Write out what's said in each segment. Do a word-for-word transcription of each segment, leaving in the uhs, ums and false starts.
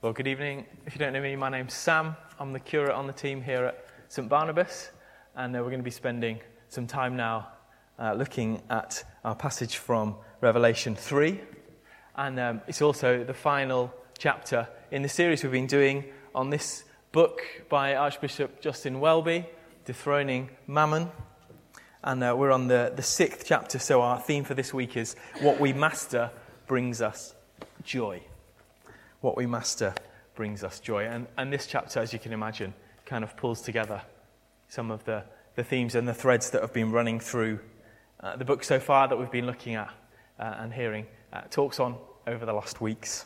Well, good evening. If you don't know me, my name's Sam. I'm the curate on the team here at Saint Barnabas, and uh, we're going to be spending some time now uh, looking at our passage from Revelation three, and um, it's also the final chapter in the series we've been doing on this book by Archbishop Justin Welby, Dethroning Mammon, and uh, we're on the, the sixth chapter, so our theme for this week is What We Master Brings Us Joy. What we master brings us joy. And, and this chapter, as you can imagine, kind of pulls together some of the, the themes and the threads that have been running through uh, the book so far that we've been looking at uh, and hearing uh, talks on over the last weeks.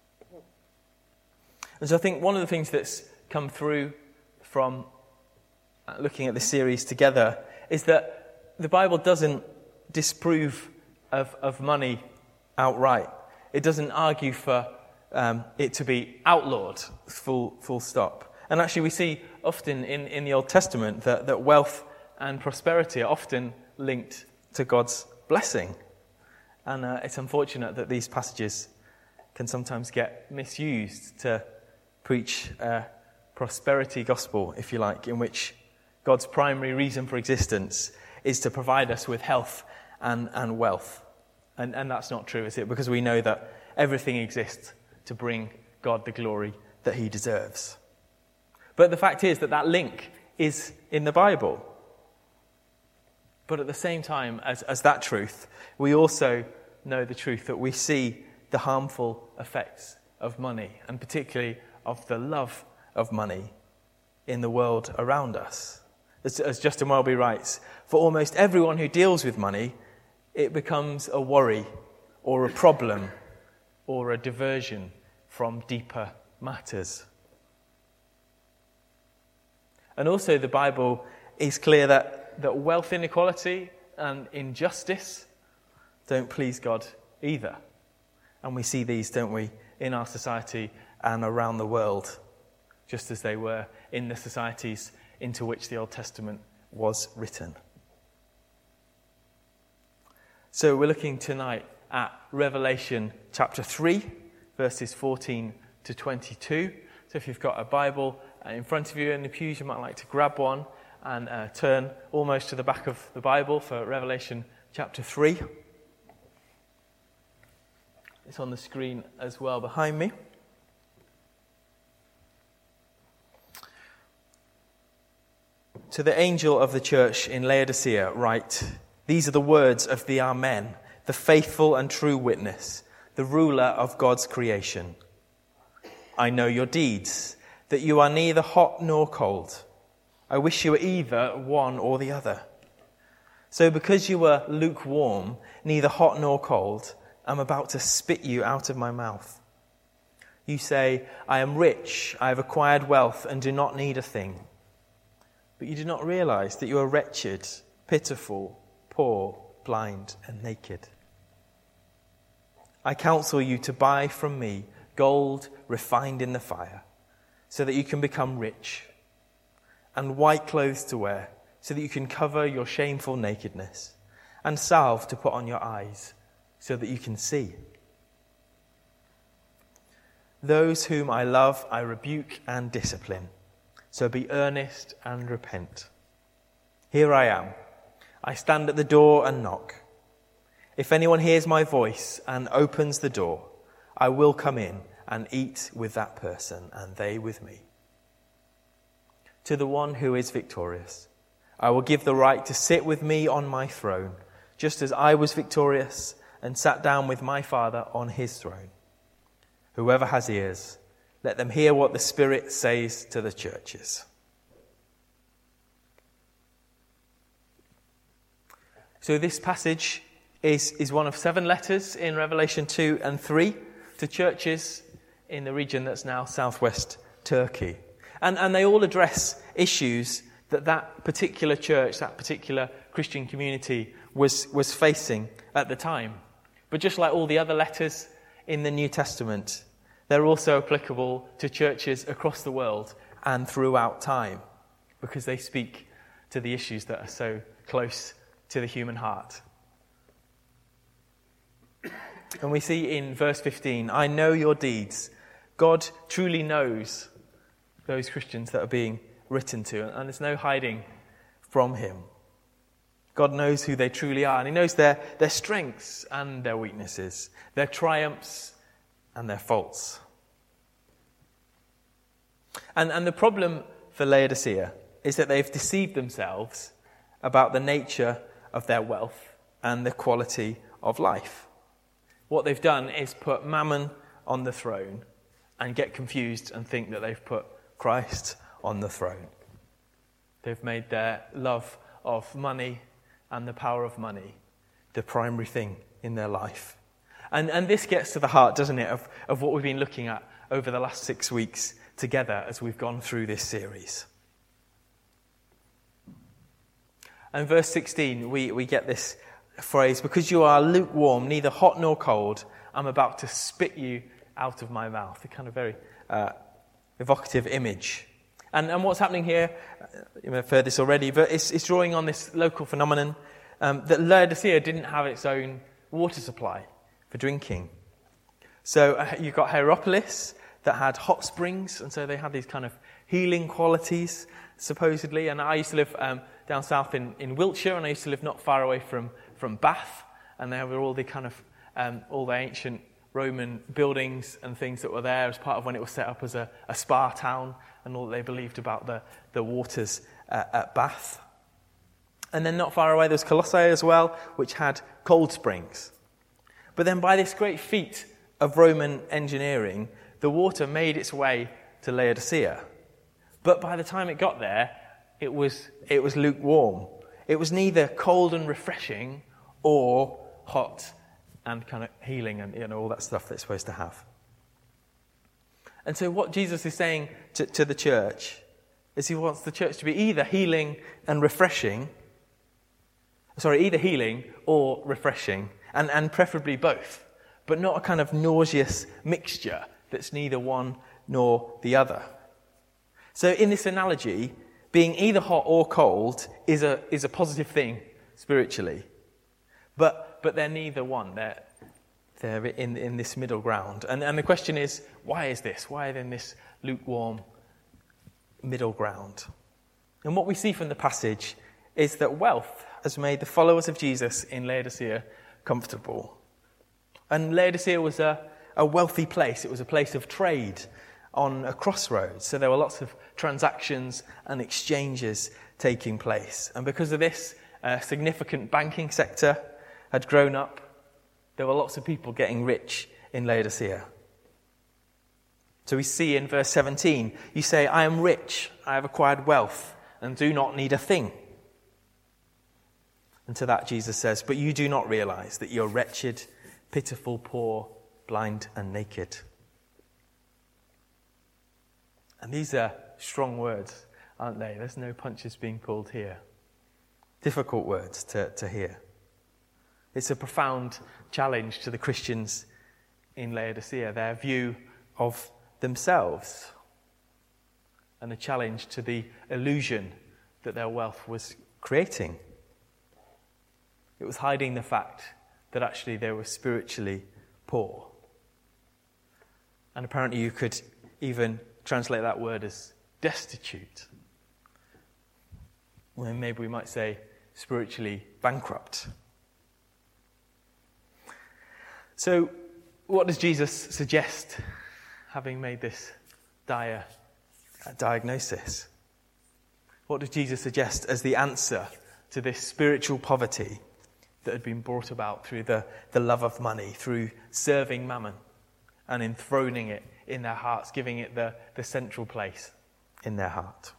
And so I think one of the things that's come through from uh, looking at this series together is that the Bible doesn't disapprove of, of money outright. It doesn't argue for Um, it to be outlawed, full full stop. And actually we see often in, in the Old Testament that, that wealth and prosperity are often linked to God's blessing. And uh, it's unfortunate that these passages can sometimes get misused to preach a prosperity gospel, if you like, in which God's primary reason for existence is to provide us with health and, and wealth. And, and that's not true, is it? Because we know that everything exists to bring God the glory that he deserves. But the fact is that that link is in the Bible. But at the same time as, as that truth, we also know the truth that we see the harmful effects of money, and particularly of the love of money in the world around us. As, as Justin Welby writes, for almost everyone who deals with money, it becomes a worry or a problem or a diversion from deeper matters. And also the Bible is clear that, that wealth inequality and injustice don't please God either. And we see these, don't we, in our society and around the world, just as they were in the societies into which the Old Testament was written. So we're looking tonight at Revelation chapter three, verses fourteen to twenty-two. So if you've got a Bible in front of you in the pews, you might like to grab one and uh, turn almost to the back of the Bible for Revelation chapter three. It's on the screen as well behind me. To the angel of the church in Laodicea write, these are the words of the Amen, the faithful and true witness, the ruler of God's creation. I know your deeds, that you are neither hot nor cold. I wish you were either one or the other. So because you were lukewarm, neither hot nor cold, I'm about to spit you out of my mouth. You say, I am rich, I have acquired wealth and do not need a thing. But you do not realize that you are wretched, pitiful, poor, blind and naked. I counsel you to buy from me gold refined in the fire, so that you can become rich, and white clothes to wear, so that you can cover your shameful nakedness, and salve to put on your eyes, so that you can see. Those whom I love I rebuke and discipline, so be earnest and repent. Here I am. I stand at the door and knock. If anyone hears my voice and opens the door, I will come in and eat with that person and they with me. To the one who is victorious, I will give the right to sit with me on my throne, just as I was victorious and sat down with my Father on his throne. Whoever has ears, let them hear what the Spirit says to the churches. So this passage is, is one of seven letters in Revelation two and three to churches in the region that's now southwest Turkey. And, and they all address issues that that particular church, that particular Christian community was, was facing at the time. But just like all the other letters in the New Testament, they're also applicable to churches across the world and throughout time, because they speak to the issues that are so close to the human heart. And we see in verse fifteen, I know your deeds, God truly knows those Christians that are being written to, and there's no hiding from him. God knows who they truly are, and he knows their, their strengths and their weaknesses, their triumphs and their faults. And, and the problem for Laodicea is that they've deceived themselves about the nature of their wealth and the quality of life. What they've done is put mammon on the throne and get confused and think that they've put Christ on the throne. They've made their love of money and the power of money the primary thing in their life. And, and this gets to the heart, doesn't it, of, of what we've been looking at over the last six weeks together as we've gone through this series. And verse sixteen, we, we get this phrase, because you are lukewarm, neither hot nor cold, I'm about to spit you out of my mouth. A kind of very uh, evocative image. And, and what's happening here, you may have heard this already, but it's, it's drawing on this local phenomenon um, that Laodicea didn't have its own water supply for drinking. So uh, you've got Hierapolis that had hot springs, and so they had these kind of healing qualities, supposedly. And I used to live um, down south in, in Wiltshire, and I used to live not far away from, from Bath, and there were all the kind of, um, all the ancient Roman buildings and things that were there as part of when it was set up as a, a spa town, and all that they believed about the, the waters uh, at Bath. And then not far away there was Colossae as well, which had cold springs. But then by this great feat of Roman engineering, the water made its way to Laodicea. But by the time it got there, it was it was lukewarm. It was neither cold and refreshing or hot and kind of healing and, you know, all that stuff that it's supposed to have. And so what Jesus is saying to, to the church is he wants the church to be either healing and refreshing, sorry, either healing or refreshing, and, and preferably both, but not a kind of nauseous mixture that's neither one nor the other. So in this analogy, being either hot or cold is a is a positive thing spiritually, but but they're neither one. They're they're in in this middle ground. And and the question is, why is this? Why are they in this lukewarm middle ground? And what we see from the passage is that wealth has made the followers of Jesus in Laodicea comfortable. And Laodicea was a, a wealthy place. It was a place of trade on a crossroads. So there were lots of transactions and exchanges taking place. And because of this, a significant banking sector had grown up. There were lots of people getting rich in Laodicea. So we see in verse seventeen, you say, I am rich, I have acquired wealth, and do not need a thing. And to that Jesus says, but you do not realize that you're wretched, pitiful, poor, blind, and naked. And these are strong words, aren't they? There's no punches being pulled here. Difficult words to, to hear. It's a profound challenge to the Christians in Laodicea, their view of themselves, and a challenge to the illusion that their wealth was creating. It was hiding the fact that actually they were spiritually poor. And apparently you could even translate that word as destitute. Well, maybe we might say spiritually bankrupt. So, what does Jesus suggest, having made this dire diagnosis? What does Jesus suggest as the answer to this spiritual poverty that had been brought about through the, the love of money, through serving mammon and enthroning it in their hearts, giving it the, the central place in their heart?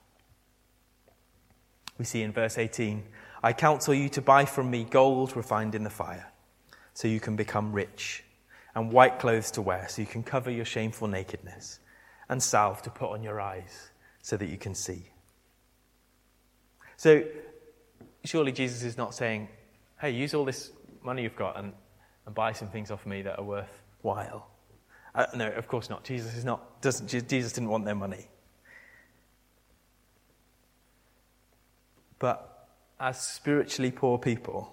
We see in verse eighteen, I counsel you to buy from me gold refined in the fire, so you can become rich, and white clothes to wear, so you can cover your shameful nakedness, and salve to put on your eyes, so that you can see. So, surely Jesus is not saying, hey, use all this money you've got and, and buy some things off me that are worthwhile. Uh, no, of course not. Jesus is not. Doesn't Jesus didn't want their money. But as spiritually poor people,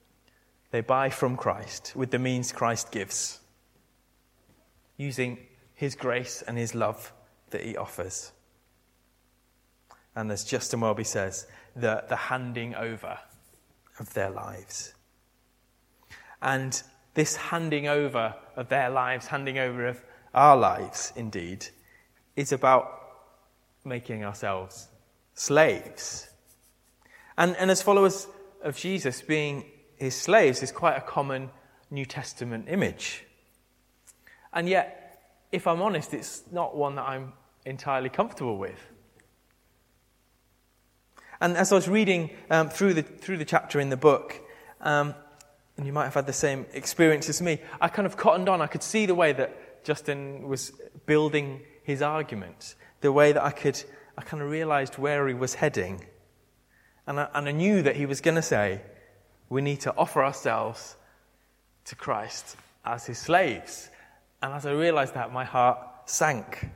they buy from Christ with the means Christ gives, using his grace and his love that he offers. And as Justin Welby says, the, the handing over of their lives. And this handing over of their lives, handing over of our lives, indeed, is about making ourselves slaves. And, and as followers of Jesus, being his slaves is quite a common New Testament image. And yet, if I'm honest, it's not one that I'm entirely comfortable with. And as I was reading um, through the through the chapter in the book, um, and you might have had the same experience as me, I kind of cottoned on. I could see the way that Justin was building his argument, the way that I could, I kind of realised where he was heading. And I, and I knew that he was going to say, we need to offer ourselves to Christ as his slaves. And as I realised that, my heart sank.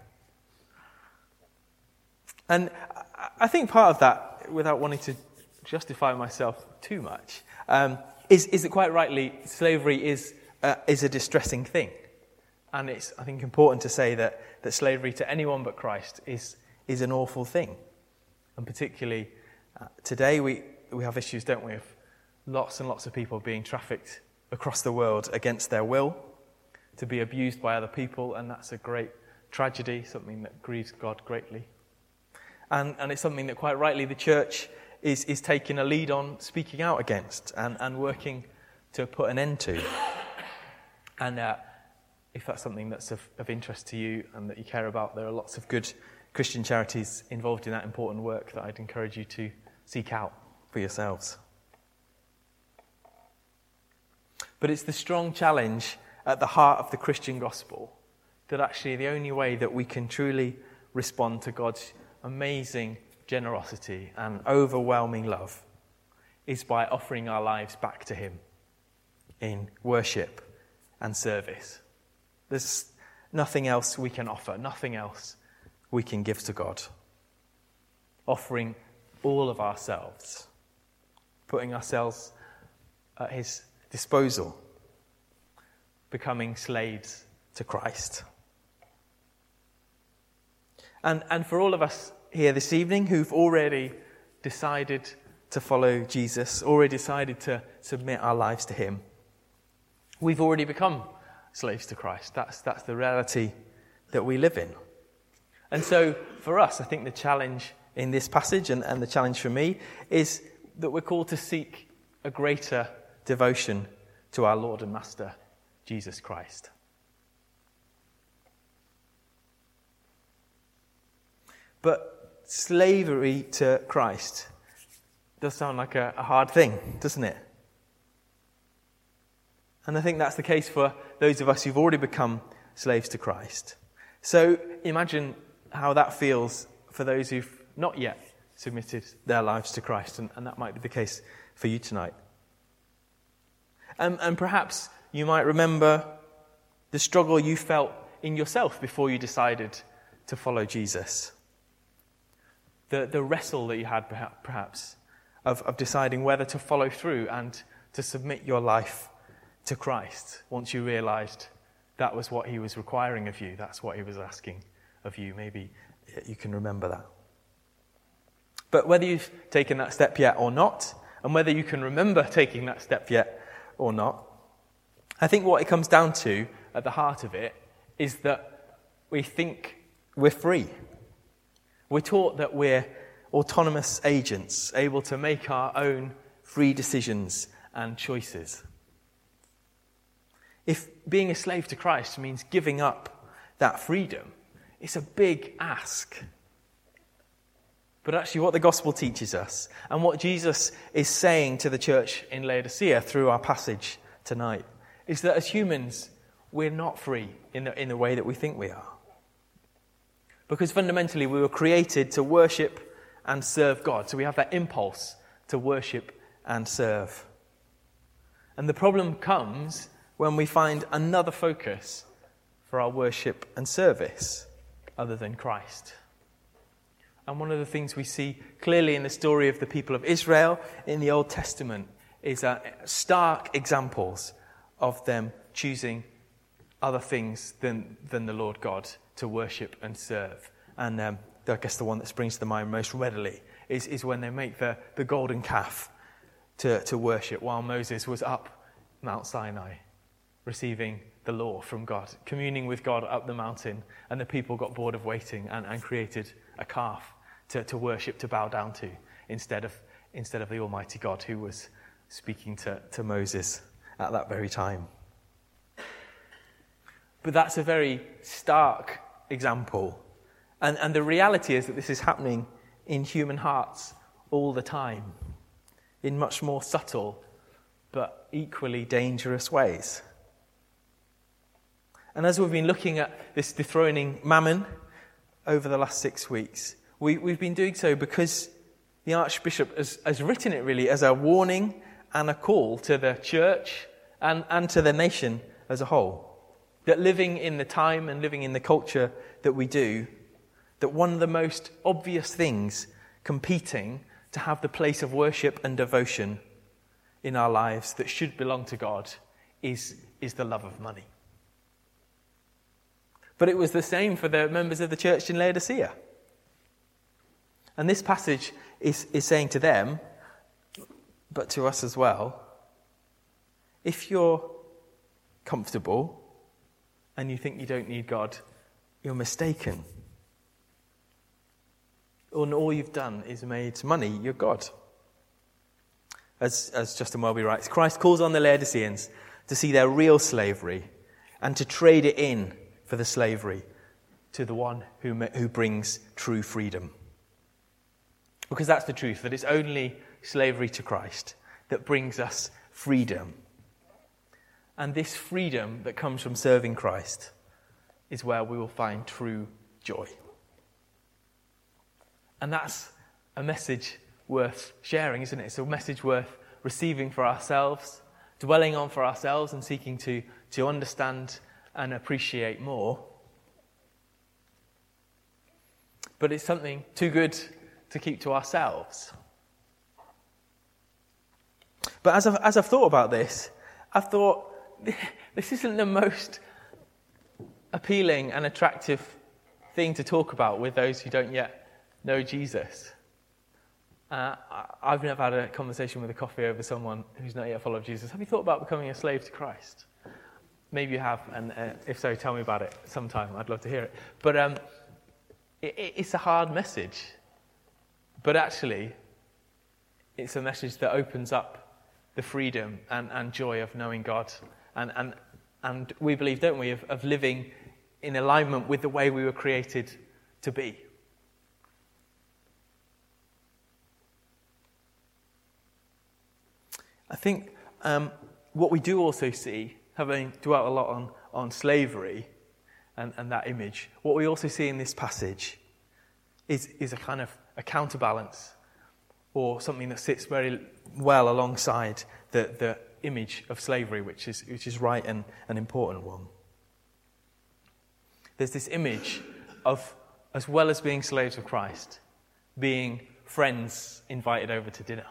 And I think part of that, without wanting to justify myself too much, um, is, is that quite rightly, slavery is uh, is a distressing thing. And it's, I think, important to say that, that slavery to anyone but Christ is is an awful thing. And particularly uh, today, we, we have issues, don't we, of lots and lots of people being trafficked across the world against their will, to be abused by other people, and that's a great tragedy, something that grieves God greatly. And, and it's something that quite rightly the church is, is taking a lead on speaking out against and, and working to put an end to. And uh, if that's something that's of, of interest to you and that you care about, there are lots of good Christian charities involved in that important work that I'd encourage you to seek out for yourselves. But it's the strong challenge at the heart of the Christian gospel that actually the only way that we can truly respond to God's amazing generosity and overwhelming love is by offering our lives back to him in worship and service. There's nothing else we can offer, nothing else we can give to God. Offering all of ourselves, putting ourselves at his disposal, becoming slaves to Christ. And and for all of us here this evening who've already decided to follow Jesus, already decided to submit our lives to him, we've already become slaves to Christ. That's that's the reality that we live in. And so for us, I think the challenge in this passage and, and the challenge for me is that we're called to seek a greater devotion to our Lord and Master, Jesus Christ. But slavery to Christ does sound like a, a hard thing, doesn't it? And I think that's the case for those of us who've already become slaves to Christ. So imagine how that feels for those who've not yet submitted their lives to Christ, and, and that might be the case for you tonight. Um, and perhaps you might remember the struggle you felt in yourself before you decided to follow Jesus. The, the wrestle that you had perhaps of, of deciding whether to follow through and to submit your life to Christ once you realised that was what he was requiring of you, that's what he was asking of you. Maybe you can remember that. But whether you've taken that step yet or not, and whether you can remember taking that step yet or not, I think what it comes down to at the heart of it is that we think we're free. We're taught that we're autonomous agents, able to make our own free decisions and choices. If being a slave to Christ means giving up that freedom, it's a big ask. But actually what the gospel teaches us, and what Jesus is saying to the church in Laodicea through our passage tonight, is that as humans, we're not free in the, in the way that we think we are. Because fundamentally we were created to worship and serve God. So we have that impulse to worship and serve. And the problem comes when we find another focus for our worship and service other than Christ. And one of the things we see clearly in the story of the people of Israel in the Old Testament is uh, stark examples of them choosing other things than, than the Lord God to worship and serve. And um, I guess the one that springs to the mind most readily is, is when they make the, the golden calf to, to worship while Moses was up Mount Sinai, receiving the law from God, communing with God up the mountain, and the people got bored of waiting and, and created a calf to, to worship, to bow down to, instead of instead of the Almighty God who was speaking to, to Moses at that very time. But that's a very stark example. And, and the reality is that this is happening in human hearts all the time, in much more subtle but equally dangerous ways. And as we've been looking at this dethroning mammon over the last six weeks, we, we've been doing so because the Archbishop has, has written it really as a warning and a call to the church and, and to the nation as a whole. That living in the time and living in the culture that we do, that one of the most obvious things competing to have the place of worship and devotion in our lives that should belong to God is, is the love of money. But it was the same for the members of the church in Laodicea. And this passage is, is saying to them, but to us as well, if you're comfortable and you think you don't need God, you're mistaken. And all you've done is made money your God. As, as Justin Welby writes, Christ calls on the Laodiceans to see their real slavery and to trade it in for the slavery to the one who, who brings true freedom. Because that's the truth, that it's only slavery to Christ that brings us freedom. And this freedom that comes from serving Christ is where we will find true joy. And that's a message worth sharing, isn't it? It's a message worth receiving for ourselves, dwelling on for ourselves and seeking to, to understand and appreciate more. But it's something too good to keep to ourselves. But as I've, as I've thought about this, I've thought, this isn't the most appealing and attractive thing to talk about with those who don't yet know Jesus. Uh, I've never had a conversation with a coffee over someone who's not yet followed Jesus. Have you thought about becoming a slave to Christ? Maybe you have, and uh, if so, tell me about it sometime. I'd love to hear it. But um, it, it's a hard message. But actually, it's a message that opens up the freedom and, and joy of knowing God. And, and, and we believe, don't we, of, of living in alignment with the way we were created to be. I think um, what we do also see, having dwelt a lot on, on slavery and, and that image, what we also see in this passage is, is a kind of a counterbalance, or something that sits very well alongside the, the image of slavery, which is which is right and an important one. There's this image of, as well as being slaves of Christ, being friends invited over to dinner.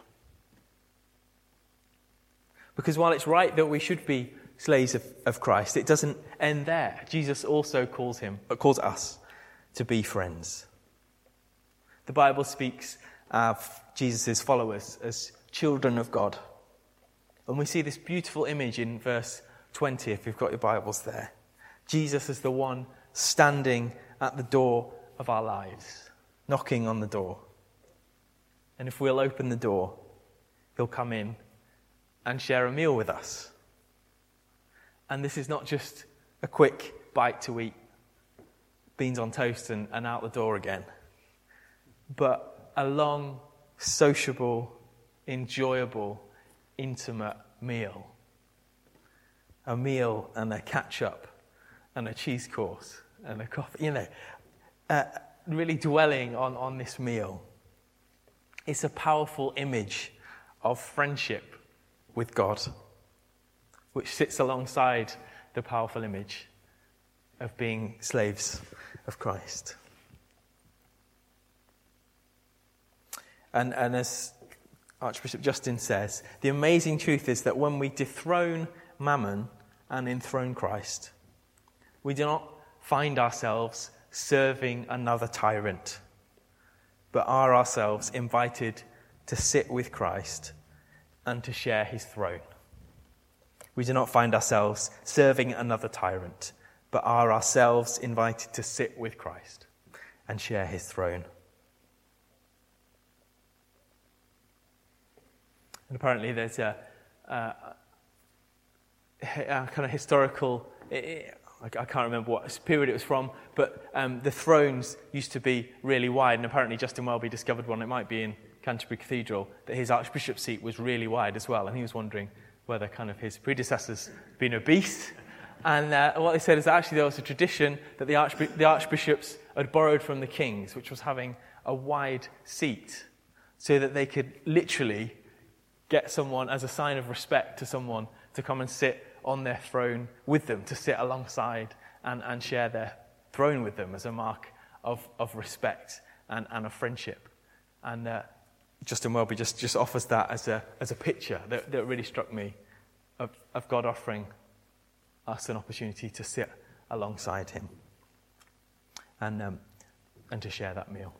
Because while it's right that we should be slaves of, of Christ, it doesn't end there. Jesus also calls him, but calls us to be friends. The Bible speaks of Jesus' followers as children of God. And we see this beautiful image in verse twenty, if you've got your Bibles there. Jesus is the one standing at the door of our lives, knocking on the door. And if we'll open the door, he'll come in and share a meal with us. And this is not just a quick bite to eat, beans on toast and, and out the door again, but a long, sociable, enjoyable, intimate meal. A meal and a catch-up and a cheese course and a coffee, you know, uh, really dwelling on, on this meal. It's a powerful image of friendship with God, which sits alongside the powerful image of being slaves of Christ. And, and as Archbishop Justin says, the amazing truth is that when we dethrone mammon and enthrone Christ, We do not find ourselves serving another tyrant, but are ourselves invited to sit with Christ and to share his throne. We do not find ourselves serving another tyrant, but are ourselves invited to sit with Christ and share his throne. And apparently there's a, a, a kind of historical, I can't remember what period it was from, but um, the thrones used to be really wide, and apparently Justin Welby discovered one, it might be in Canterbury Cathedral, that his archbishop's seat was really wide as well, and he was wondering whether kind of his predecessors had been obese. And uh, what they said is that actually there was a tradition that the, archb- the archbishops had borrowed from the kings, which was having a wide seat, so that they could literally get someone, as a sign of respect to someone, to come and sit on their throne with them, to sit alongside and, and share their throne with them as a mark of, of respect and, and of friendship. And uh, Justin Welby just, just offers that as a as a picture that, that really struck me of, of God offering us an opportunity to sit alongside him and um, and to share that meal.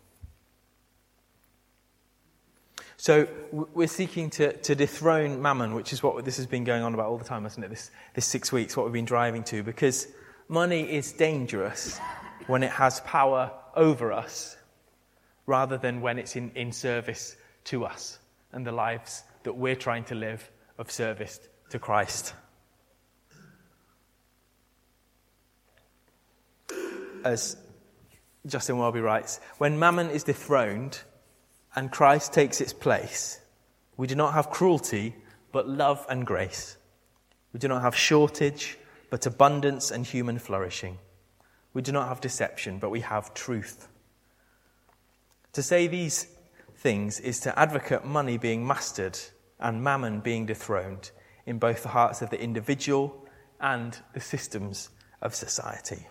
So we're seeking to, to dethrone mammon, which is what this has been going on about all the time, hasn't it? This this six weeks, what we've been driving to, because money is dangerous when it has power over us, rather than when it's in, in service to us and the lives that we're trying to live of service to Christ. As Justin Welby writes, when mammon is dethroned and Christ takes its place, we do not have cruelty, but love and grace. We do not have shortage, but abundance and human flourishing. We do not have deception, but we have truth. To say these things is to advocate money being mastered and mammon being dethroned in both the hearts of the individual and the systems of society.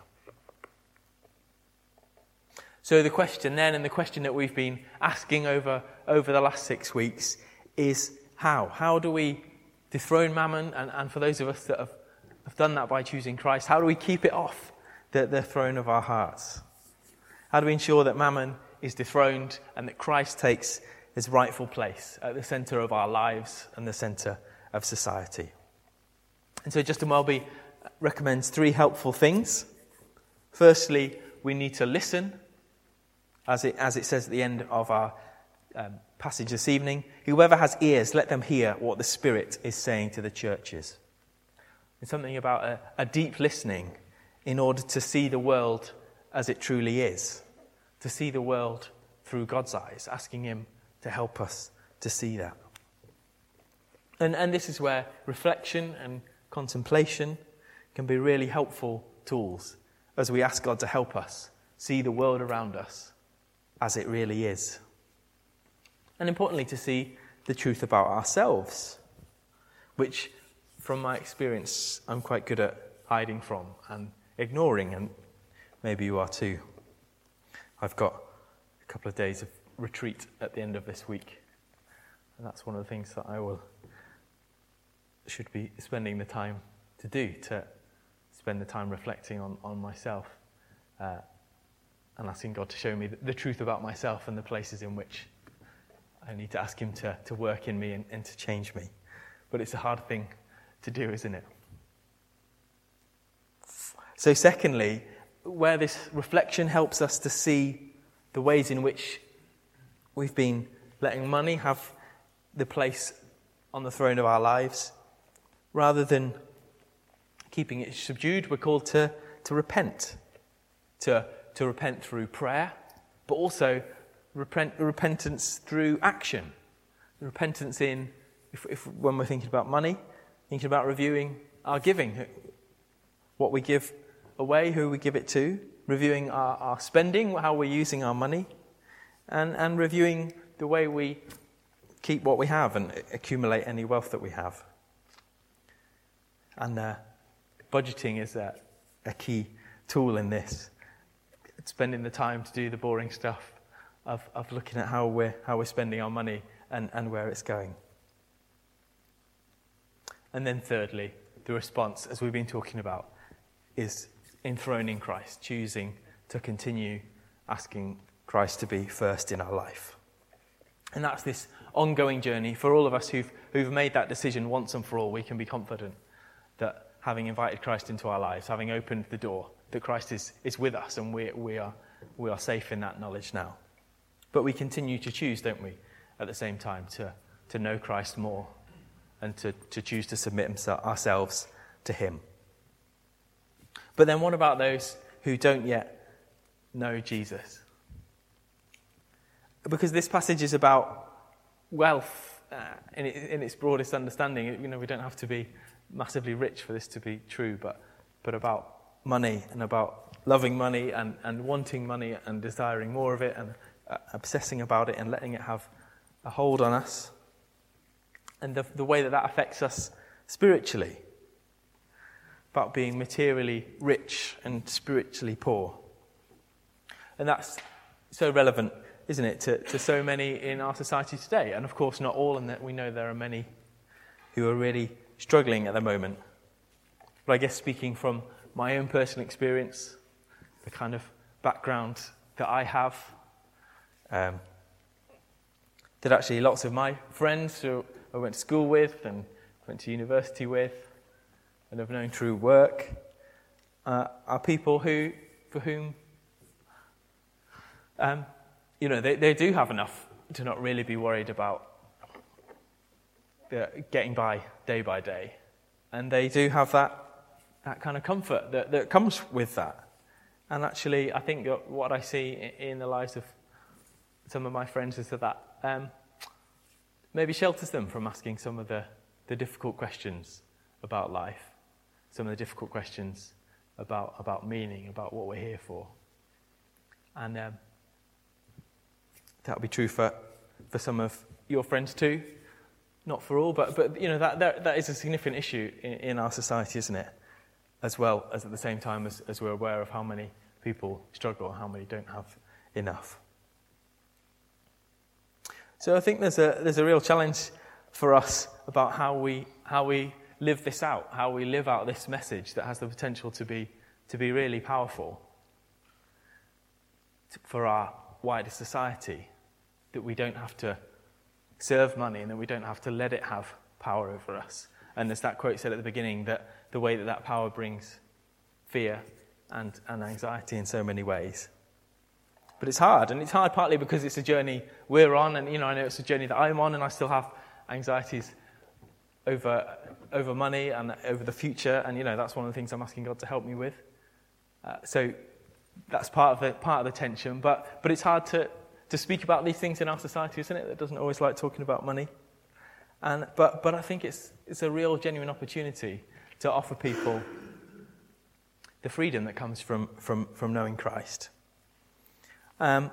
So the question then, and the question that we've been asking over, over the last six weeks, is how? How do we dethrone mammon? And, and for those of us that have, have done that by choosing Christ, how do we keep it off the, the throne of our hearts? How do we ensure that mammon is dethroned and that Christ takes his rightful place at the centre of our lives and the centre of society? And so Justin Welby recommends three helpful things. Firstly, we need to listen, as it, as it says at the end of our um, passage this evening. Whoever has ears, let them hear what the Spirit is saying to the churches. It's something about a, a deep listening in order to see the world as it truly is. To see the world through God's eyes, asking him to help us to see that. And, and this is where reflection and contemplation can be really helpful tools as we ask God to help us see the world around us as it really is. And importantly, to see the truth about ourselves, which, from my experience, I'm quite good at hiding from and ignoring, and maybe you are too. I've got a couple of days of retreat at the end of this week, and that's one of the things that I will should be spending the time to do, to spend the time reflecting on, on myself uh, and asking God to show me the, the truth about myself and the places in which I need to ask him to, to work in me and, and to change me. But it's a hard thing to do, isn't it? So secondly, where this reflection helps us to see the ways in which we've been letting money have the place on the throne of our lives, rather than keeping it subdued, we're called to, to repent. To, to repent through prayer, but also repent, repentance through action. Repentance in, if, if when we're thinking about money, thinking about reviewing our giving, what we give away, who we give it to, reviewing our, our spending, how we're using our money, and, and reviewing the way we keep what we have and accumulate any wealth that we have. And uh, budgeting is a, a key tool in this. It's spending the time to do the boring stuff of, of looking at how we're, how we're spending our money and, and where it's going. And then thirdly, the response, as we've been talking about, is enthroning Christ, choosing to continue asking Christ to be first in our life. And that's this ongoing journey. For all of us who've, who've made that decision once and for all, we can be confident that having invited Christ into our lives, having opened the door, that Christ is, is with us, and we, we, are, we are safe in that knowledge now. But we continue to choose, don't we, at the same time, to, to know Christ more and to, to choose to submit himself, ourselves to him. But then what about those who don't yet know Jesus? Because this passage is about wealth uh, in, it, in its broadest understanding. You know, we don't have to be massively rich for this to be true, but, but about money and about loving money and, and wanting money and desiring more of it and uh, obsessing about it and letting it have a hold on us. And the, the way that that affects us spiritually. About being materially rich and spiritually poor. And that's so relevant, isn't it, to, to so many in our society today. And of course not all, and that we know there are many who are really struggling at the moment. But I guess speaking from my own personal experience, the kind of background that I have, um, that actually lots of my friends who I went to school with and went to university with and have known through work uh, are people who, for whom, um, you know, they, they do have enough to not really be worried about the, getting by day by day. And they do have that that kind of comfort that, that comes with that. And actually, I think what I see in the lives of some of my friends is that that um, maybe shelters them from asking some of the, the difficult questions about life, some of the difficult questions about, about meaning, about what we're here for. And um, that'll be true for, for some of your friends too. Not for all, but, but you know, that, that, that is a significant issue in, in our society, isn't it? As well as at the same time as, as we're aware of how many people struggle, how many don't have enough. So I think there's a there's a real challenge for us about how we how we live this out, how we live out this message that has the potential to be to be really powerful for our wider society. That we don't have to serve money and that we don't have to let it have power over us. And as that quote said at the beginning, that the way that that power brings fear and, and anxiety in so many ways. But it's hard, and it's hard partly because it's a journey we're on, and you know I know it's a journey that I'm on, and I still have anxieties over over money and over the future, and you know that's one of the things I'm asking God to help me with. Uh, so that's part of the part of the tension. But but it's hard to to speak about these things in our society, isn't it? That doesn't always like talking about money. And but but I think it's it's a real genuine opportunity to offer people the freedom that comes from from, from knowing Christ. Um,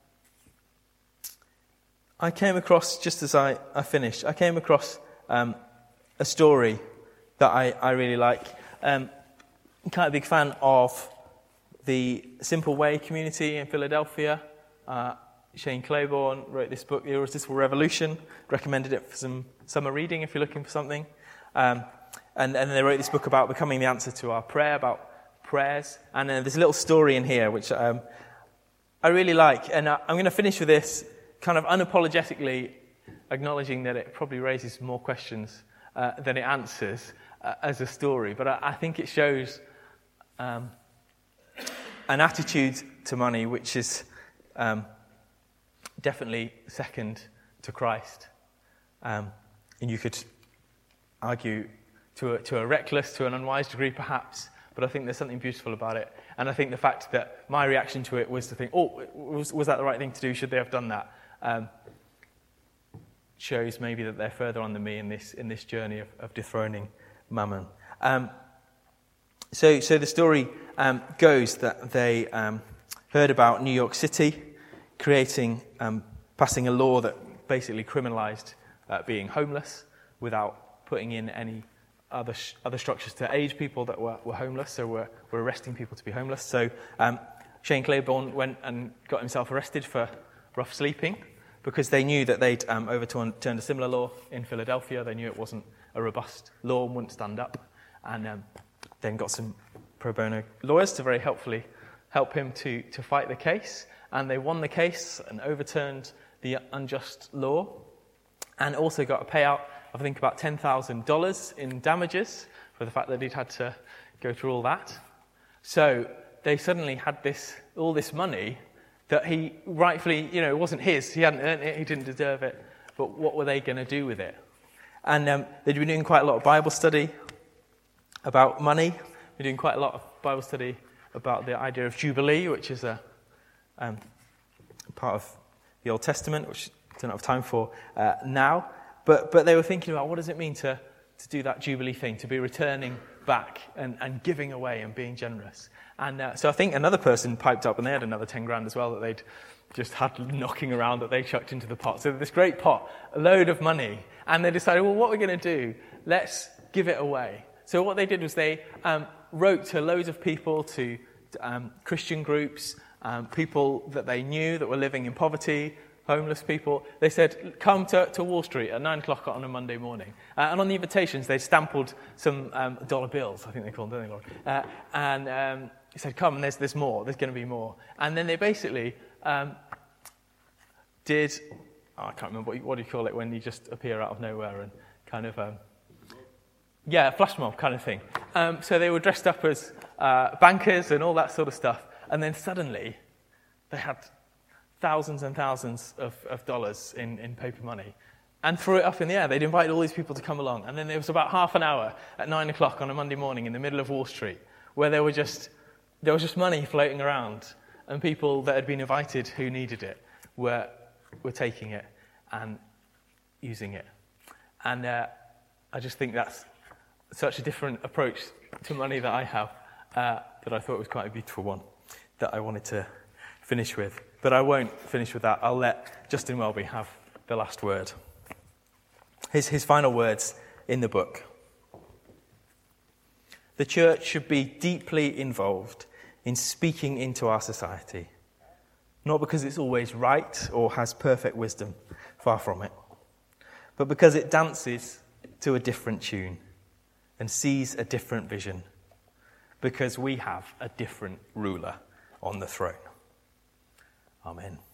I came across, just as I, I finished, I came across um, a story that I, I really like. Um, I'm kind of a big fan of the Simple Way community in Philadelphia. Uh, Shane Claiborne wrote this book, The Irresistible Revolution, recommended it for some summer reading if you're looking for something. Um, and, and they wrote this book about becoming the answer to our prayer, about prayers. And uh, there's a little story in here which um, I really like. And I, I'm going to finish with this kind of unapologetically acknowledging that it probably raises more questions uh, than it answers uh, as a story. But I, I think it shows um, an attitude to money which is um, definitely second to Christ. Um, and you could argue to a, to a reckless, to an unwise degree perhaps, but I think there's something beautiful about it. And I think the fact that my reaction to it was to think, oh, was, was that the right thing to do? Should they have done that? Um, shows maybe that they're further on than me in this in this journey of, of dethroning mammon. Um, so, so the story um, goes that they um, heard about New York City creating, um, passing a law that basically criminalized uh, being homeless without putting in any other sh- other structures to aid people that were, were homeless. So we're, we're arresting people to be homeless. So um, Shane Claiborne went and got himself arrested for rough sleeping because they knew that they'd um, overturned a similar law in Philadelphia. They knew it wasn't a robust law and wouldn't stand up. And um, then got some pro bono lawyers to very helpfully help him to, to fight the case. And they won the case and overturned the unjust law, and also got a payout of, I think, about ten thousand dollars in damages for the fact that he'd had to go through all that. So they suddenly had this all this money that he rightfully, you know, it wasn't his. He hadn't earned it. He didn't deserve it. But what were they going to do with it? And um, they'd been doing quite a lot of Bible study about money. We're doing quite a lot of Bible study about the idea of Jubilee, which is a um, part of the Old Testament, which I don't have time for uh, now. But but they were thinking about what does it mean to, to do that Jubilee thing, to be returning back and, and giving away and being generous. And uh, so I think another person piped up, and they had another ten grand as well that they'd just had knocking around that they chucked into the pot. So this great pot, a load of money. And they decided, well, what we're going to do, let's give it away. So what they did was they um, wrote to loads of people, to um, Christian groups, um, people that they knew that were living in poverty, homeless people. They said, come to, to Wall Street at nine o'clock on a Monday morning. Uh, and on the invitations, they stampled some um, dollar bills, I think they call them, don't they, uh, and um, he said, come, and there's, there's more, there's going to be more. And then they basically um, did, oh, I can't remember, what, you, what do you call it when you just appear out of nowhere and kind of, um, yeah, a flash mob kind of thing. Um, so they were dressed up as uh, bankers and all that sort of stuff. And then suddenly, they had thousands and thousands of, of dollars in, in paper money and threw it up in the air. They'd invited all these people to come along. And then there was about half an hour at nine o'clock on a Monday morning in the middle of Wall Street where there were just there was just money floating around, and people that had been invited who needed it were were taking it and using it. And uh, I just think that's such a different approach to money that I have uh, that I thought was quite a beautiful one that I wanted to finish with. But I won't finish with that. I'll let Justin Welby have the last word. His, his final words in the book. The church should be deeply involved in speaking into our society, not because it's always right or has perfect wisdom, far from it, but because it dances to a different tune and sees a different vision, because we have a different ruler on the throne. Amen.